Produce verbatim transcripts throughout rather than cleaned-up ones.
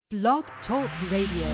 Blog Talk Radio.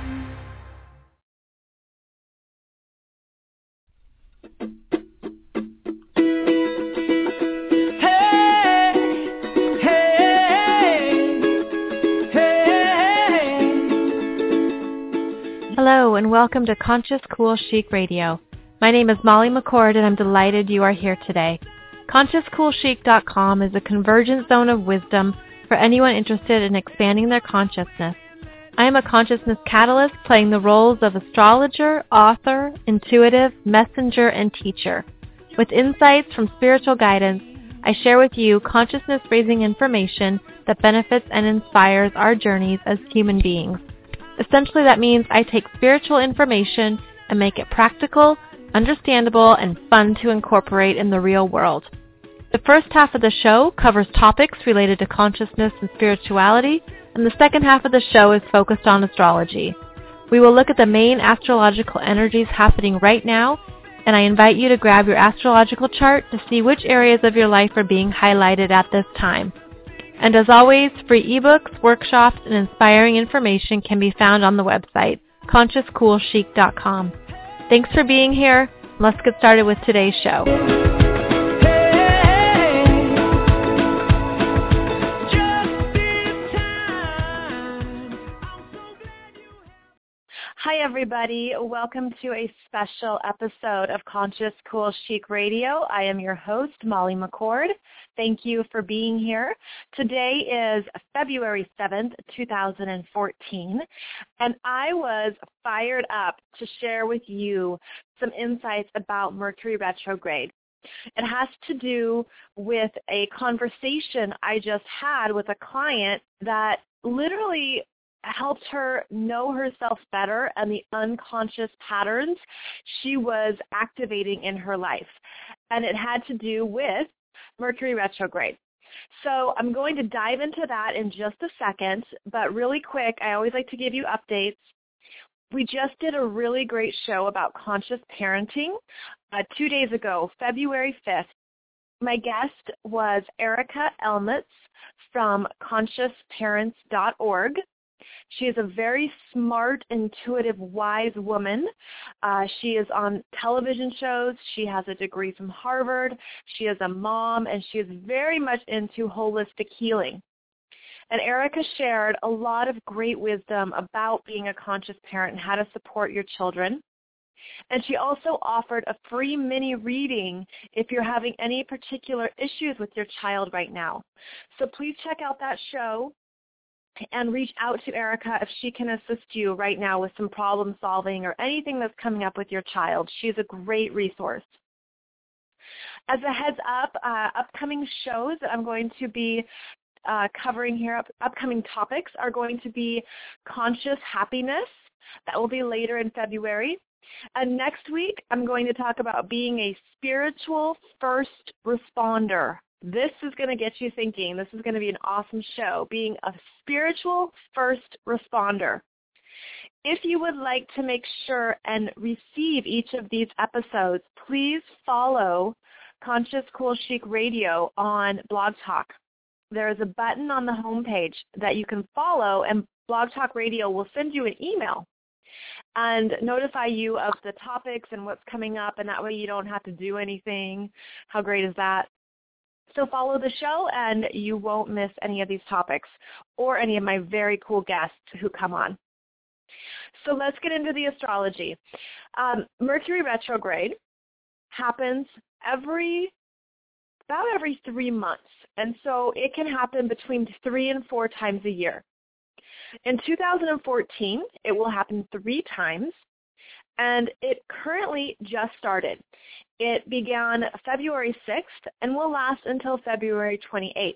Hello and welcome to Conscious Cool Chic Radio. My name is Molly McCord and I'm delighted you are here today. Conscious Cool Chic dot com is a convergent zone of wisdom for anyone interested in expanding their consciousness. I am a consciousness catalyst playing the roles of astrologer, author, intuitive, messenger, and teacher. With insights from spiritual guidance, I share with you consciousness-raising information that benefits and inspires our journeys as human beings. Essentially, that means I take spiritual information and make it practical, understandable, and fun to incorporate in the real world. The first half of the show covers topics related to consciousness and spirituality, and the second half of the show is focused on astrology. We will look at the main astrological energies happening right now, and I invite you to grab your astrological chart to see which areas of your life are being highlighted at this time. And as always, free ebooks, workshops, and inspiring information can be found on the website, Conscious Cool Chic dot com. Thanks for being here. Let's get started with today's show. Hi, everybody. Welcome to a special episode of Conscious Cool Chic Radio. I am your host, Molly McCord. Thank you for being here. Today is February seventh, two thousand fourteen, and I was fired up to share with you some insights about Mercury retrograde. It has to do with a conversation I just had with a client that literally helped her know herself better and the unconscious patterns she was activating in her life. And it had to do with Mercury retrograde. So I'm going to dive into that in just a second, but really quick, I always like to give you updates. We just did a really great show about conscious parenting uh, two days ago, February fifth. My guest was Erica Elmitz from conscious parents dot org. She is a very smart, intuitive, wise woman. Uh, she is on television shows. She has a degree from Harvard. She is a mom, and she is very much into holistic healing. And Erica shared a lot of great wisdom about being a conscious parent and how to support your children. And she also offered a free mini reading if you're having any particular issues with your child right now. So please check out that show and reach out to Erica if she can assist you right now with some problem solving or anything that's coming up with your child. She's a great resource. As a heads up, uh, upcoming shows that I'm going to be uh, covering here, up, upcoming topics are going to be conscious happiness. That will be later in February. And next week, I'm going to talk about being a spiritual first responder. This is going to get you thinking. This is going to be an awesome show, being a spiritual first responder. If you would like to make sure and receive each of these episodes, please follow Conscious Cool Chic Radio on Blog Talk. There is a button on the homepage that you can follow, and Blog Talk Radio will send you an email and notify you of the topics and what's coming up, and that way you don't have to do anything. How great is that? So follow the show, and you won't miss any of these topics or any of my very cool guests who come on. So let's get into the astrology. Um, Mercury retrograde happens every about every three months, and so it can happen between three and four times a year. In two thousand fourteen, it will happen three times, and it currently just started. It began February sixth and will last until February twenty-eighth.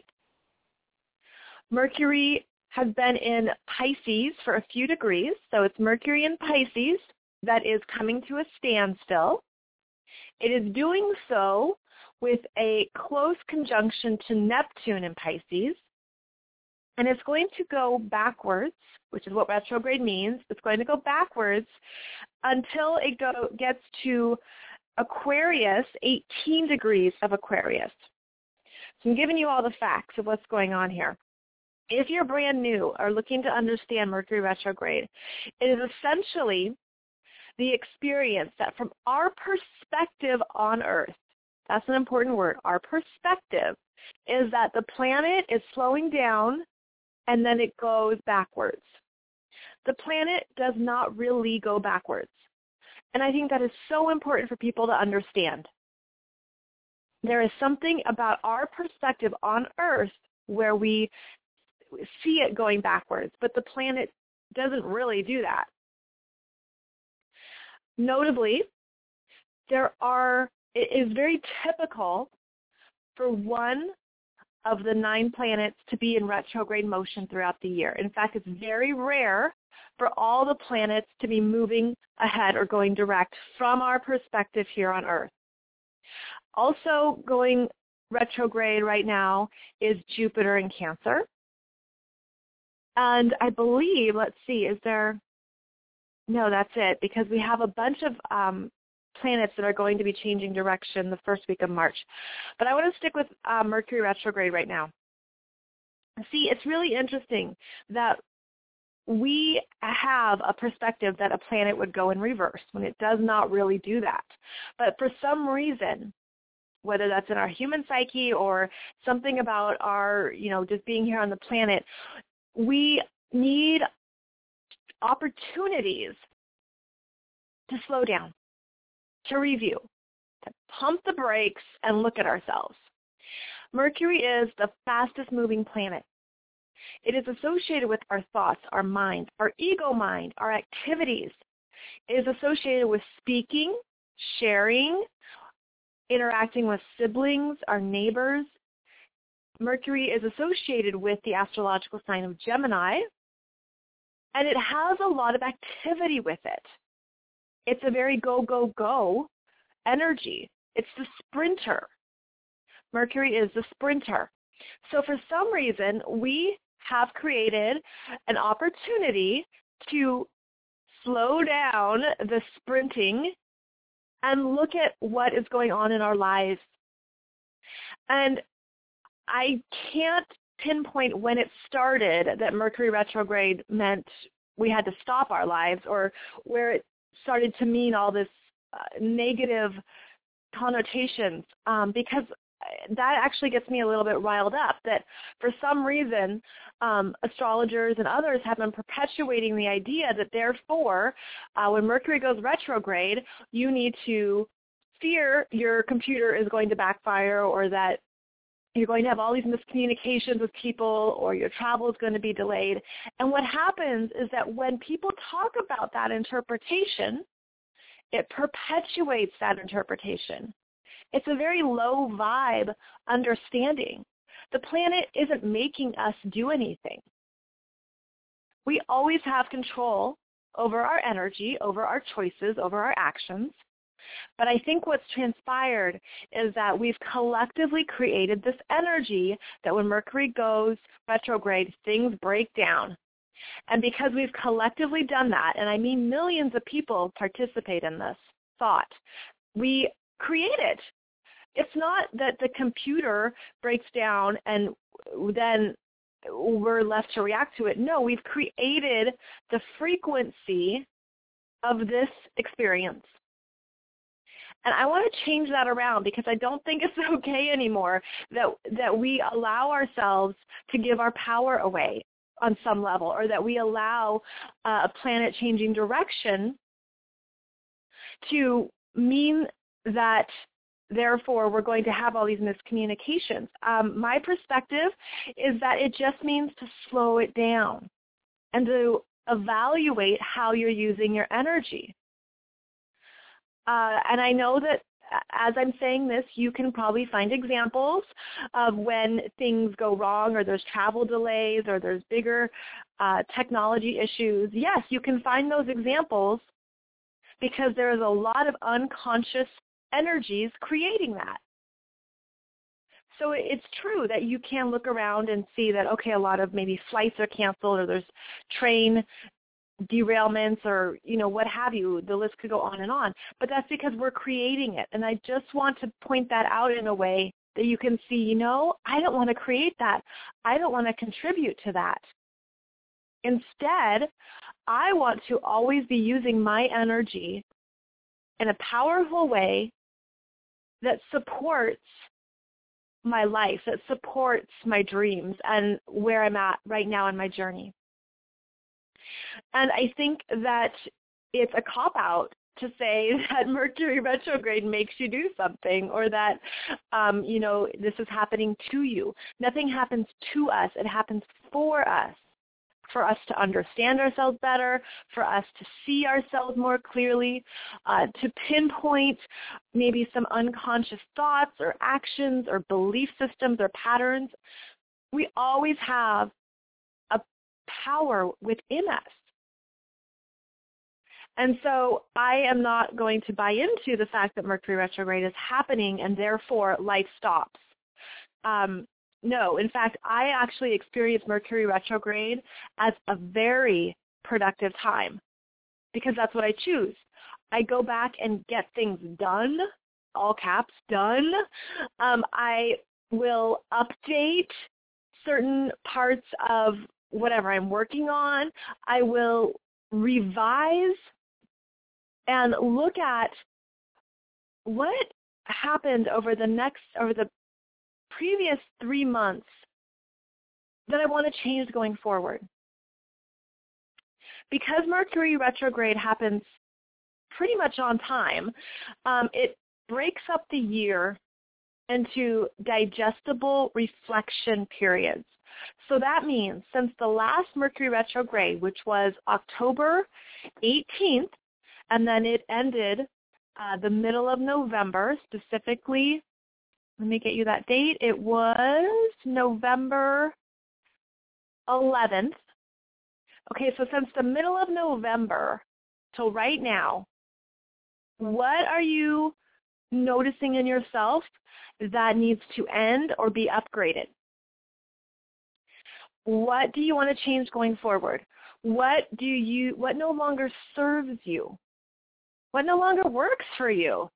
Mercury has been in Pisces for a few degrees, so it's Mercury in Pisces that is coming to a standstill. It is doing so with a close conjunction to Neptune in Pisces, and it's going to go backwards, which is what retrograde means. It's going to go backwards until it go, gets to Aquarius, eighteen degrees of Aquarius. So I'm giving you all the facts of what's going on here. if you're brand new or looking to understand Mercury retrograde, it is essentially the experience that from our perspective on Earth, that's an important word, our perspective, is that the planet is slowing down and then it goes backwards. The planet does not really go backwards. And I think that is so important for people to understand. There is something about our perspective on Earth where we see it going backwards, but the planet doesn't really do that. Notably, there are, it is very typical for one of the nine planets to be in retrograde motion throughout the year. In fact, it's very rare for all the planets to be moving ahead or going direct from our perspective here on Earth. Also going retrograde right now is Jupiter in Cancer. And I believe, let's see, is there, no, that's it, because we have a bunch of um, planets that are going to be changing direction the first week of March. But I want to stick with uh, Mercury retrograde right now. See, it's really interesting that we have a perspective that a planet would go in reverse when it does not really do that. But for some reason, whether that's in our human psyche or something about our, you know, just being here on the planet, we need opportunities to slow down, to review, to pump the brakes and look at ourselves. Mercury is the fastest moving planet. It is associated with our thoughts, our minds, our ego mind, our activities. It is associated with speaking, sharing, interacting with siblings, our neighbors. Mercury is associated with the astrological sign of Gemini, and it has a lot of activity with it. It's a very go, go, go energy. It's the sprinter. Mercury is the sprinter. So for some reason, we have created an opportunity to slow down the sprinting and look at what is going on in our lives. And I can't pinpoint when it started that Mercury retrograde meant we had to stop our lives, or where it started to mean all this uh, negative connotations, um, because that actually gets me a little bit riled up, that for some reason um, astrologers and others have been perpetuating the idea that therefore uh, when Mercury goes retrograde, you need to fear your computer is going to backfire, or that you're going to have all these miscommunications with people, or your travel is going to be delayed. And what happens is that when people talk about that interpretation, it perpetuates that interpretation. It's a very low vibe understanding. The planet isn't making us do anything. We always have control over our energy, over our choices, over our actions. But I think what's transpired is that we've collectively created this energy that when Mercury goes retrograde, things break down. And because we've collectively done that, and I mean millions of people participate in this thought, we create it. It's not that the computer breaks down and then we're left to react to it. No, we've created the frequency of this experience. And I want to change that around, because I don't think it's okay anymore that that we allow ourselves to give our power away on some level, or that we allow uh, a planet-changing direction to mean that therefore we're going to have all these miscommunications. Um, my perspective is that it just means to slow it down and to evaluate how you're using your energy. Uh, and I know that as I'm saying this, you can probably find examples of when things go wrong, or there's travel delays, or there's bigger uh, technology issues. Yes, you can find those examples because there is a lot of unconscious energies creating that. So it's true that you can look around and see that, okay, a lot of maybe flights are canceled, or there's train derailments, or, you know, what have you. The list could go on and on. But that's because we're creating it. And I just want to point that out in a way that you can see, you know, I don't want to create that. I don't want to contribute to that. Instead, I want to always be using my energy in a powerful way that supports my life, that supports my dreams and where I'm at right now in my journey. And I think that it's a cop-out to say that Mercury retrograde makes you do something, or that, um, you know, this is happening to you. Nothing happens to us. It happens for us, for us to understand ourselves better, for us to see ourselves more clearly, uh, to pinpoint maybe some unconscious thoughts or actions or belief systems or patterns. We always have a power within us. And so I am not going to buy into the fact that Mercury retrograde is happening and therefore life stops. Um, no, in fact, I actually experience Mercury retrograde as a very productive time because that's what I choose. I go back and get things done, all caps, done. Um, I will update certain parts of whatever I'm working on. I will revise and look at what happened over the next, over the previous three months that I want to change going forward. Because Mercury retrograde happens pretty much on time, um, it breaks up the year into digestible reflection periods. So that means since the last Mercury retrograde, which was October eighteenth, and then it ended uh, the middle of November, specifically, let me get you that date. It was November eleventh. Okay, so since the middle of November till right now, what are you noticing in yourself that needs to end or be upgraded? What do you want to change going forward? What do you, what no longer serves you? What no longer works for you?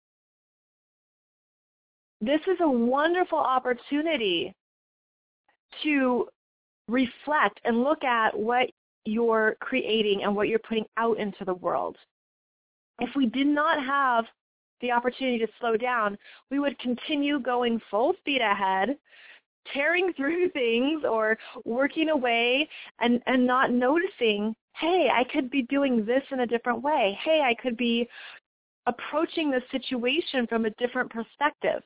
This is a wonderful opportunity to reflect and look at what you're creating and what you're putting out into the world. If we did not have the opportunity to slow down, we would continue going full speed ahead, tearing through things or working away and, and not noticing, hey, I could be doing this in a different way. Hey, I could be approaching the situation from a different perspective.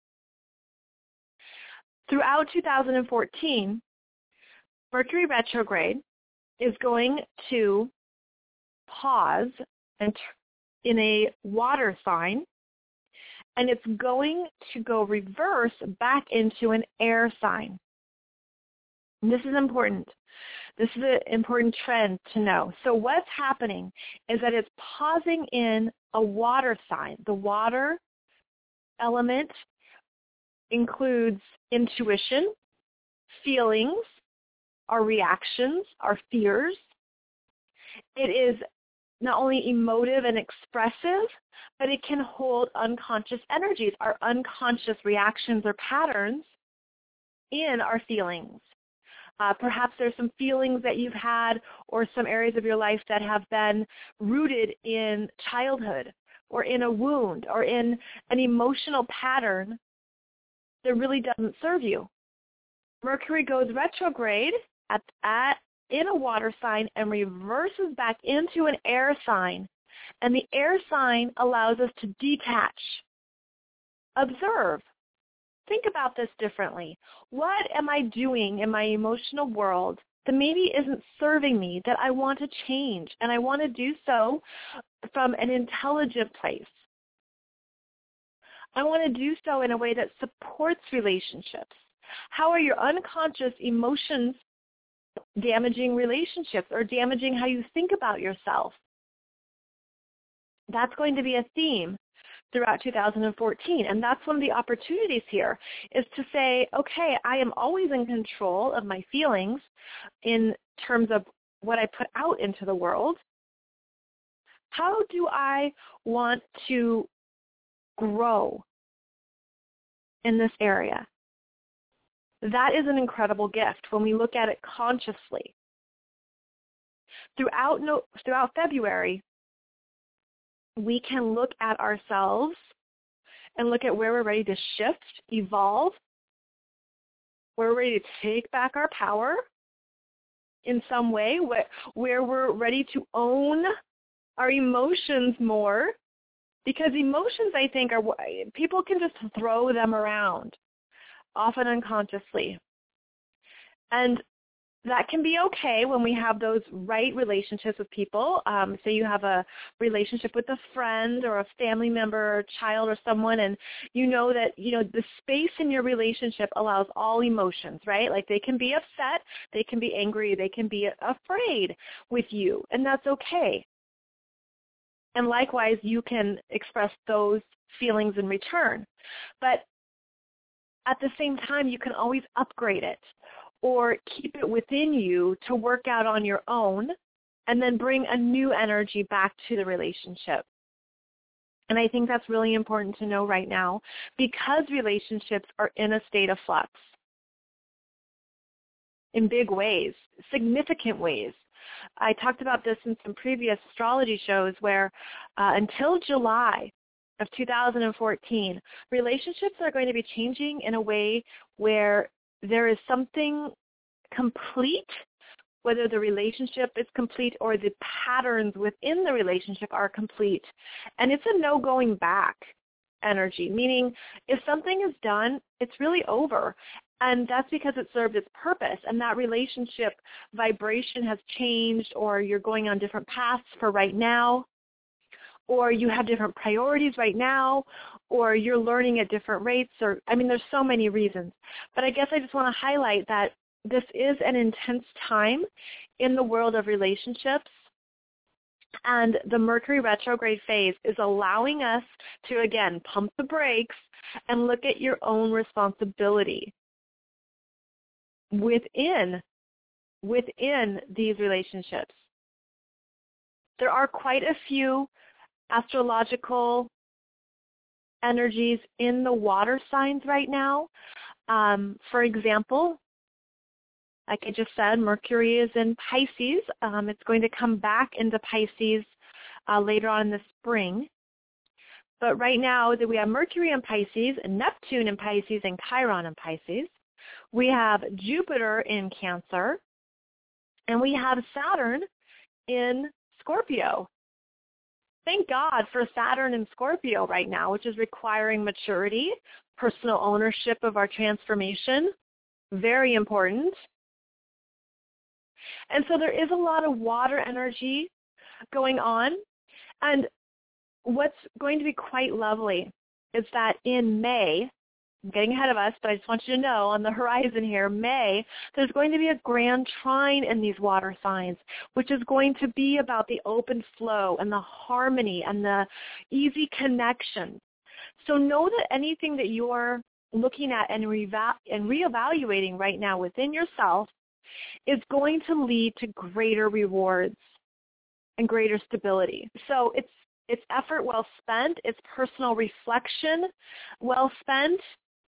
Throughout two thousand fourteen, Mercury retrograde is going to pause and in a water sign, and it's going to go reverse back into an air sign. And this is important. This is an important trend to know. So what's happening is that it's pausing in a water sign. The water element includes intuition, feelings, our reactions, our fears. It is not only emotive and expressive, but it can hold unconscious energies, our unconscious reactions or patterns in our feelings. Uh, perhaps there's some feelings that you've had or some areas of your life that have been rooted in childhood or in a wound or in an emotional pattern that really doesn't serve you. Mercury goes retrograde at, at in a water sign and reverses back into an air sign. And the air sign allows us to detach, observe, think about this differently. What am I doing in my emotional world that maybe isn't serving me, that I want to change? And I want to do so from an intelligent place. I want to do so in a way that supports relationships. How are your unconscious emotions damaging relationships or damaging how you think about yourself? That's going to be a theme throughout two thousand fourteen. And that's one of the opportunities here is to say, okay, I am always in control of my feelings in terms of what I put out into the world. How do I want to grow in this area. That is an incredible gift when we look at it consciously. Throughout, no, throughout February, we can look at ourselves and look at where we're ready to shift, evolve, where we're ready to take back our power in some way, where, where we're ready to own our emotions more, because emotions, I think, are people can just throw them around, often unconsciously. And that can be okay when we have those right relationships with people. Um, say you have a relationship with a friend or a family member or a child or someone, and you know that, you know, the space in your relationship allows all emotions, right? Like they can be upset, they can be angry, they can be afraid with you, and that's okay. And likewise, you can express those feelings in return. But at the same time, you can always upgrade it or keep it within you to work out on your own and then bring a new energy back to the relationship. And I think that's really important to know right now because relationships are in a state of flux in big ways, significant ways. I talked about this in some previous astrology shows where uh, until July of two thousand fourteen, relationships are going to be changing in a way where there is something complete, whether the relationship is complete or the patterns within the relationship are complete. And it's a no going back energy, meaning if something is done, it's really over. And that's because it served its purpose, and that relationship vibration has changed, or you're going on different paths for right now, or you have different priorities right now, or you're learning at different rates, or, I mean, there's so many reasons. But I guess I just want to highlight that this is an intense time in the world of relationships, and the Mercury retrograde phase is allowing us to, again, pump the brakes and look at your own responsibility within within these relationships. There are quite a few astrological energies in the water signs right now. Um, for example, like I just said, Mercury is in Pisces. Um, it's going to come back into Pisces uh, later on in the spring. But right now that we have Mercury in Pisces, and Neptune in Pisces, and Chiron in Pisces. We have Jupiter in Cancer, and we have Saturn in Scorpio. Thank God for Saturn in Scorpio right now, which is requiring maturity, personal ownership of our transformation. Very important. And so there is a lot of water energy going on. And what's going to be quite lovely is that in May, I'm getting ahead of us, but I just want you to know on the horizon here, May, there's going to be a grand trine in these water signs, which is going to be about the open flow and the harmony and the easy connection. So know that anything that you're looking at and, reva- and reevaluating right now within yourself is going to lead to greater rewards and greater stability. So it's it's effort well spent, it's personal reflection well spent.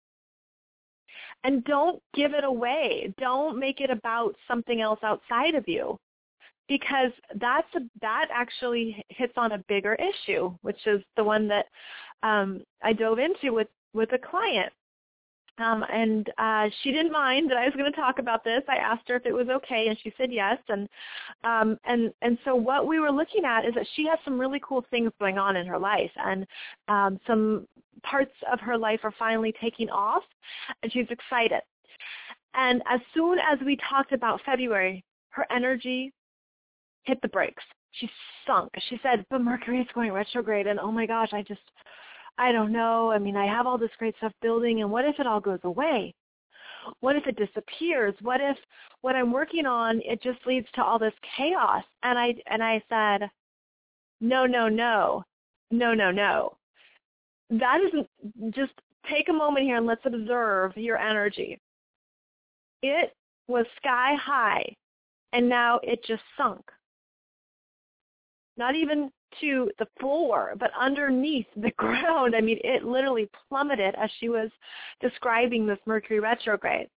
And don't give it away. Don't make it about something else outside of you, because that's a, that actually hits on a bigger issue, which is the one that um, I dove into with, with a client. Um, and uh, she didn't mind that I was going to talk about this. I asked her if it was okay, and she said yes. And um, and and so what we were looking at is that she has some really cool things going on in her life, and um, some parts of her life are finally taking off, and she's excited. And as soon as we talked about February, her energy hit the brakes. She sunk. She said, but Mercury is going retrograde, and oh my gosh, I just... I don't know. I mean, I have all this great stuff building, and what if it all goes away? What if it disappears? What if what I'm working on, it just leads to all this chaos? And I and I said, no, no, no, no, no, no. That isn't, just take a moment here and let's observe your energy. It was sky high, and now it just sunk. Not even to the floor, but underneath the ground, I mean, it literally plummeted as she was describing this Mercury retrograde.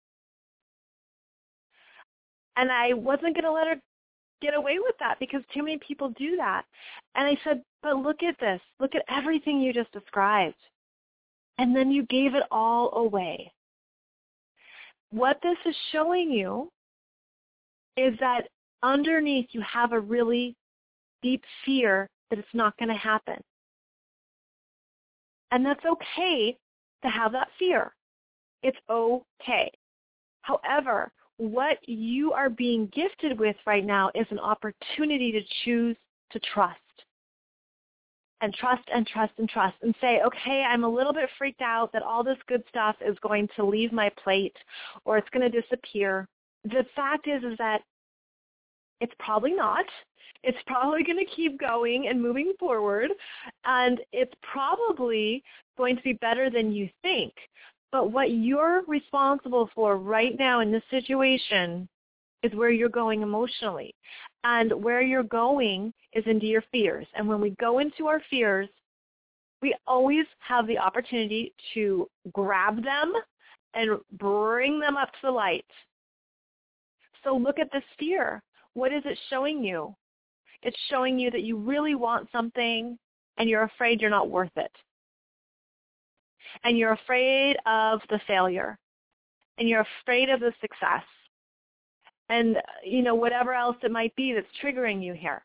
And I wasn't going to let her get away with that because too many people do that. And I said, but look at this. Look at everything you just described. And then you gave it all away. What this is showing you is that underneath you have a really deep fear that it's not going to happen. And that's okay to have that fear. It's okay. However, what you are being gifted with right now is an opportunity to choose to trust. And trust and trust and trust and say, okay, I'm a little bit freaked out that all this good stuff is going to leave my plate or it's going to disappear. The fact is, is that it's probably not. It's probably going to keep going and moving forward, and it's probably going to be better than you think. But what you're responsible for right now in this situation is where you're going emotionally. And where you're going is into your fears. And when we go into our fears, we always have the opportunity to grab them and bring them up to the light. So look at this fear. What is it showing you? It's showing you that you really want something and you're afraid you're not worth it. And you're afraid of the failure. And you're afraid of the success. And, you know, whatever else it might be that's triggering you here.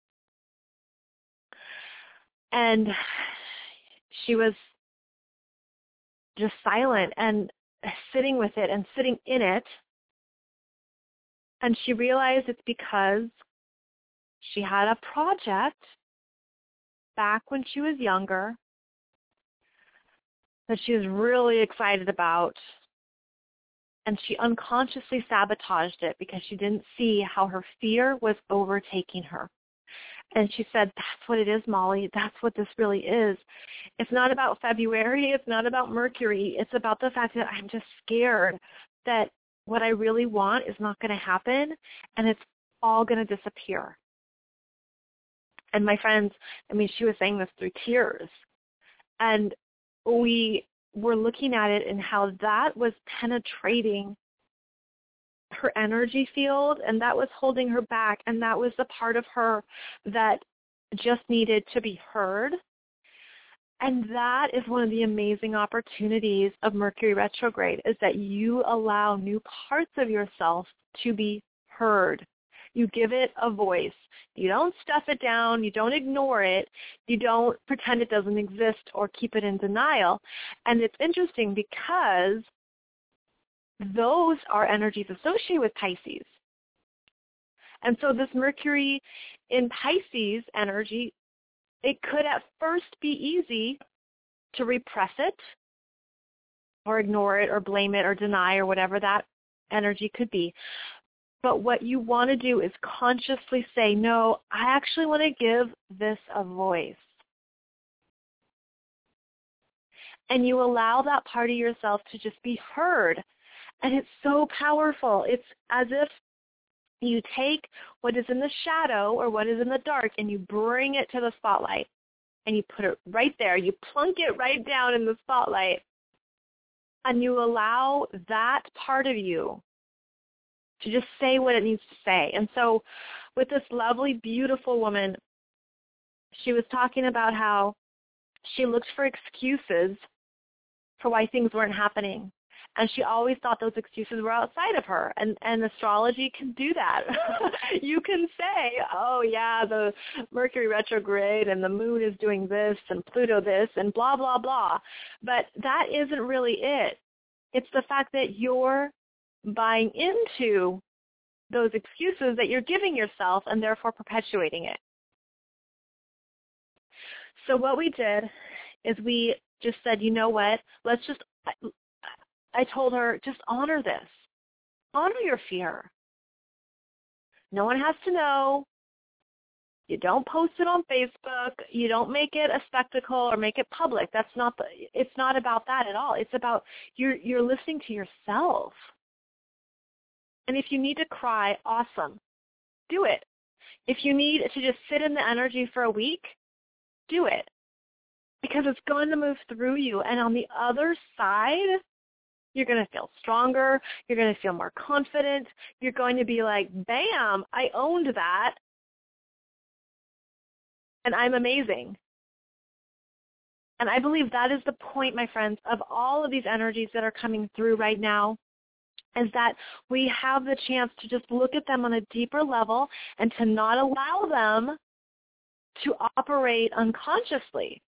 And she was just silent and sitting with it and sitting in it. And she realized it's because she had a project back when she was younger that she was really excited about. And she unconsciously sabotaged it because she didn't see how her fear was overtaking her. And she said, that's what it is, Molly. That's what this really is. It's not about February. It's not about Mercury. It's about the fact that I'm just scared that what I really want is not going to happen, and it's all going to disappear. And my friends, I mean, she was saying this through tears. And we were looking at it and how that was penetrating her energy field, and that was holding her back, and that was the part of her that just needed to be heard. And that is one of the amazing opportunities of Mercury retrograde, is that you allow new parts of yourself to be heard. You give it a voice. You don't stuff it down. You don't ignore it. You don't pretend it doesn't exist or keep it in denial. And it's interesting because those are energies associated with Pisces. And so this Mercury in Pisces energy, it could at first be easy to repress it or ignore it or blame it or deny or whatever that energy could be. But what you want to do is consciously say, no, I actually want to give this a voice. And you allow that part of yourself to just be heard. And it's so powerful. It's as if you take what is in the shadow or what is in the dark and you bring it to the spotlight. And you put it right there. You plunk it right down in the spotlight. And you allow that part of you to just say what it needs to say. And so with this lovely, beautiful woman, she was talking about how she looked for excuses for why things weren't happening. And she always thought those excuses were outside of her. And, and astrology can do that. You can say, oh, yeah, the Mercury retrograde and the moon is doing this and Pluto this and blah, blah, blah. But that isn't really it. It's the fact that you're buying into those excuses that you're giving yourself and therefore perpetuating it. So what we did is we just said, you know what, let's just, I, I told her, just honor this. Honor your fear. No one has to know. You don't post it on Facebook. You don't make it a spectacle or make it public. That's not the, it's not about that at all. It's about you're you're listening to yourself. And if you need to cry, awesome. Do it. if you need to just sit in the energy for a week, do it. Because it's going to move through you. And on the other side, you're going to feel stronger. You're going to feel more confident. You're going to be like, bam, I owned that. And I'm amazing. And I believe that is the point, my friends, of all of these energies that are coming through right now, is that we have the chance to just look at them on a deeper level and to not allow them to operate unconsciously.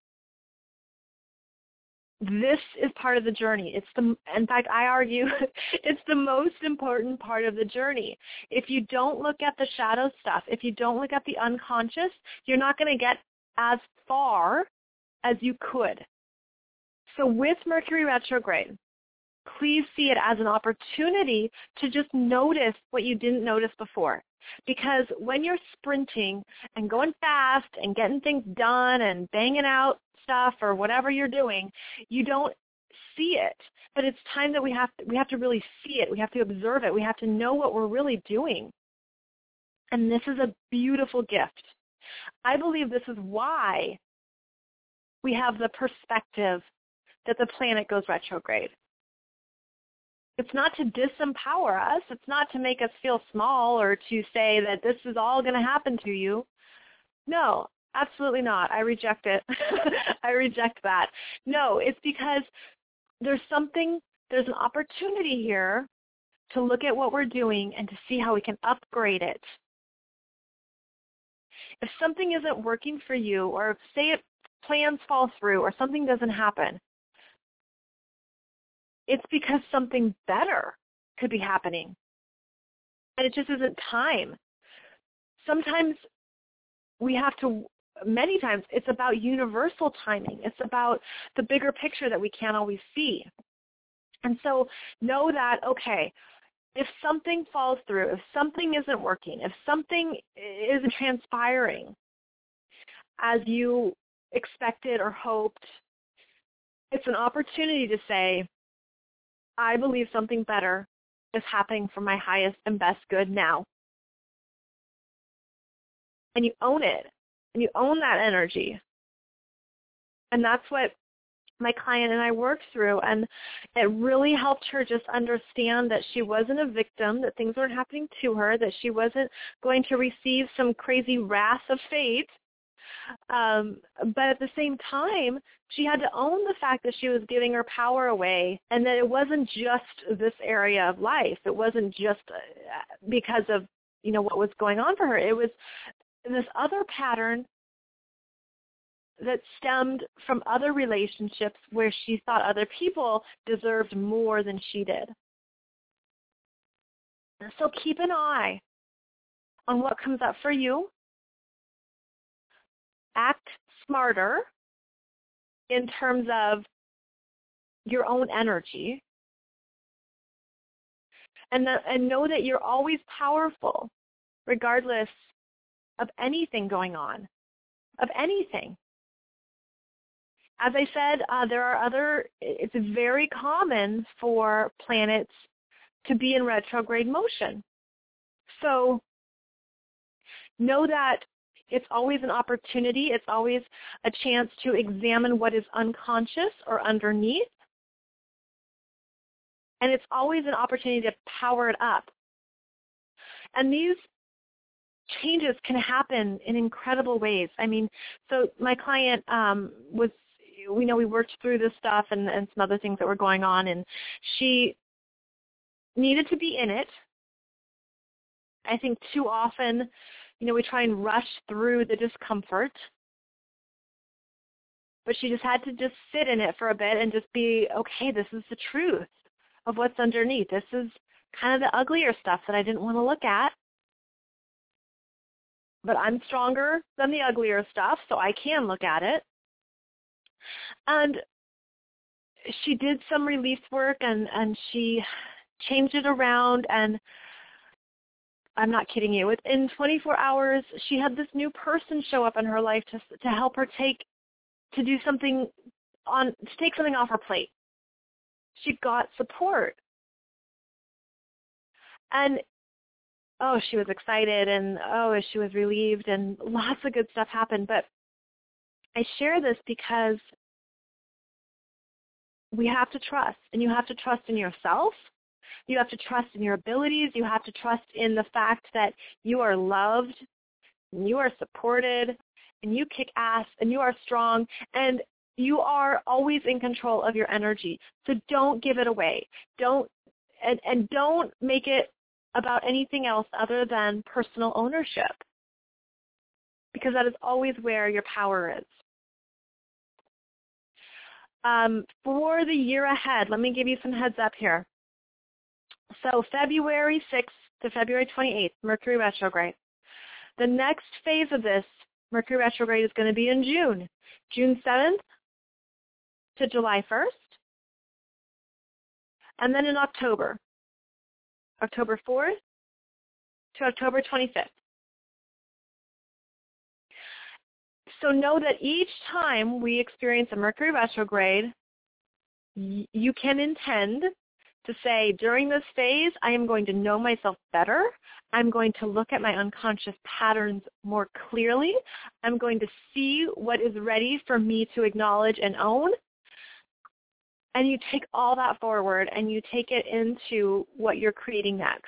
This is part of the journey. It's the, in fact, I argue it's the most important part of the journey. If you don't look at the shadow stuff, if you don't look at the unconscious, you're not going to get as far as you could. So with Mercury retrograde, please see it as an opportunity to just notice what you didn't notice before. Because when you're sprinting and going fast and getting things done and banging out stuff or whatever you're doing, you don't see it. But it's time that we have to, we have to really see it. We have to observe it. We have to know what we're really doing. And this is a beautiful gift. I believe this is why we have the perspective that the planet goes retrograde. It's not to disempower us. It's not to make us feel small or to say that this is all going to happen to you. No, absolutely not. I reject it. I reject that. No, it's because there's something, there's an opportunity here to look at what we're doing and to see how we can upgrade it. If something isn't working for you, or if, say, it, plans fall through or something doesn't happen, it's because something better could be happening. And it just isn't time. Sometimes we have to, many times, it's about universal timing. It's about the bigger picture that we can't always see. And so know that, okay, if something falls through, if something isn't working, if something isn't transpiring as you expected or hoped, it's an opportunity to say, I believe something better is happening for my highest and best good now. And you own it. And you own that energy. And that's what my client and I worked through. And it really helped her just understand that she wasn't a victim, that things weren't happening to her, that she wasn't going to receive some crazy wrath of fate. Um, but at the same time, she had to own the fact that she was giving her power away, and that it wasn't just this area of life. It wasn't just because of, you know, what was going on for her. It was this other pattern that stemmed from other relationships where she thought other people deserved more than she did. So keep an eye on what comes up for you. Act smarter in terms of your own energy. And, the, and know that you're always powerful, regardless of anything going on, of anything. As I said, uh, there are other, it's very common for planets to be in retrograde motion. So know that it's always an opportunity. It's always a chance to examine what is unconscious or underneath. And it's always an opportunity to power it up. And these changes can happen in incredible ways. I mean, so my client um, was, we know we worked through this stuff and, and some other things that were going on, and she needed to be in it. I think too often, you know, we try and rush through the discomfort, but she just had to just sit in it for a bit and just be, okay, this is the truth of what's underneath. This is kind of the uglier stuff that I didn't want to look at, but I'm stronger than the uglier stuff, so I can look at it. And she did some relief work, and, and she changed it around, and I'm not kidding you. Within twenty-four hours, she had this new person show up in her life to to help her take, to do something on, to take something off her plate. She got support. And oh, she was excited, and oh, she was relieved, and lots of good stuff happened. But I share this because we have to trust, and you have to trust in yourself. You have to trust in your abilities. You have to trust in the fact that you are loved, and you are supported, and you kick ass, and you are strong, and you are always in control of your energy. So don't give it away. Don't and, and don't make it about anything else other than personal ownership, because that is always where your power is. Um, for the year ahead, let me give you some heads up here. So February sixth to February twenty-eighth, Mercury retrograde. The next phase of this Mercury retrograde is going to be in June, June seventh to July first, and then in October, October fourth to October twenty-fifth. So know that each time we experience a Mercury retrograde, y- you can intend to say, during this phase, I am going to know myself better. I'm going to look at my unconscious patterns more clearly. I'm going to see what is ready for me to acknowledge and own. And you take all that forward and you take it into what you're creating next.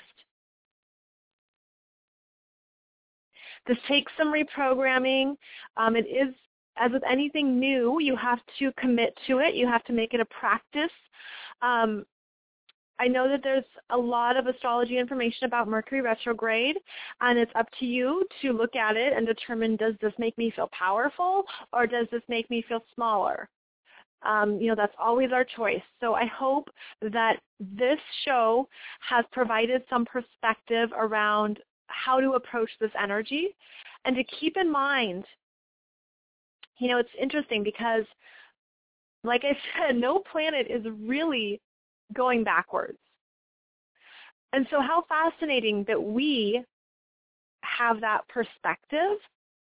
This takes some reprogramming. Um, it is, as with anything new, you have to commit to it. You have to make it a practice. Um, I know that there's a lot of astrology information about Mercury retrograde, and it's up to you to look at it and determine, does this make me feel powerful or does this make me feel smaller? Um, you know, that's always our choice. So I hope that this show has provided some perspective around how to approach this energy, and to keep in mind, you know, it's interesting because, like I said, no planet is really going backwards. And so how fascinating that we have that perspective.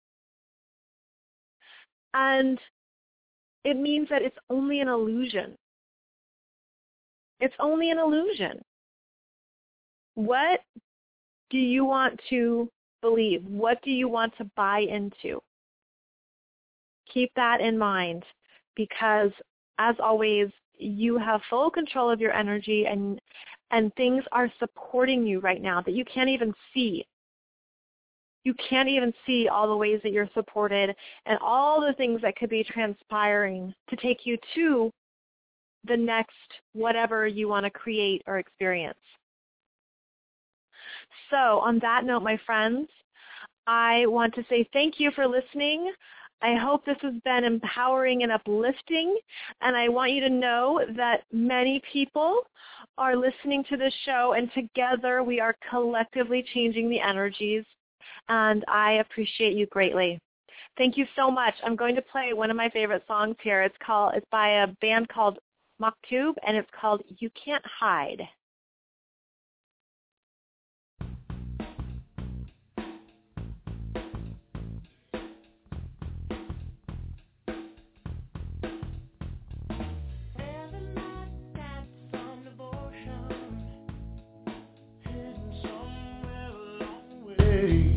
And it means that it's only an illusion. It's only an illusion. What do you want to believe? What do you want to buy into? Keep that in mind, because as always, you have full control of your energy, and and things are supporting you right now that you can't even see. You can't even see all the ways that you're supported and all the things that could be transpiring to take you to the next whatever you want to create or experience. So on that note, my friends, I want to say thank you for listening. I hope this has been empowering and uplifting, and I want you to know that many people are listening to this show, and together we are collectively changing the energies, and I appreciate you greatly. Thank you so much. I'm going to play one of my favorite songs here. It's called, it's by a band called Maktub, and it's called You Can't Hide. Hey.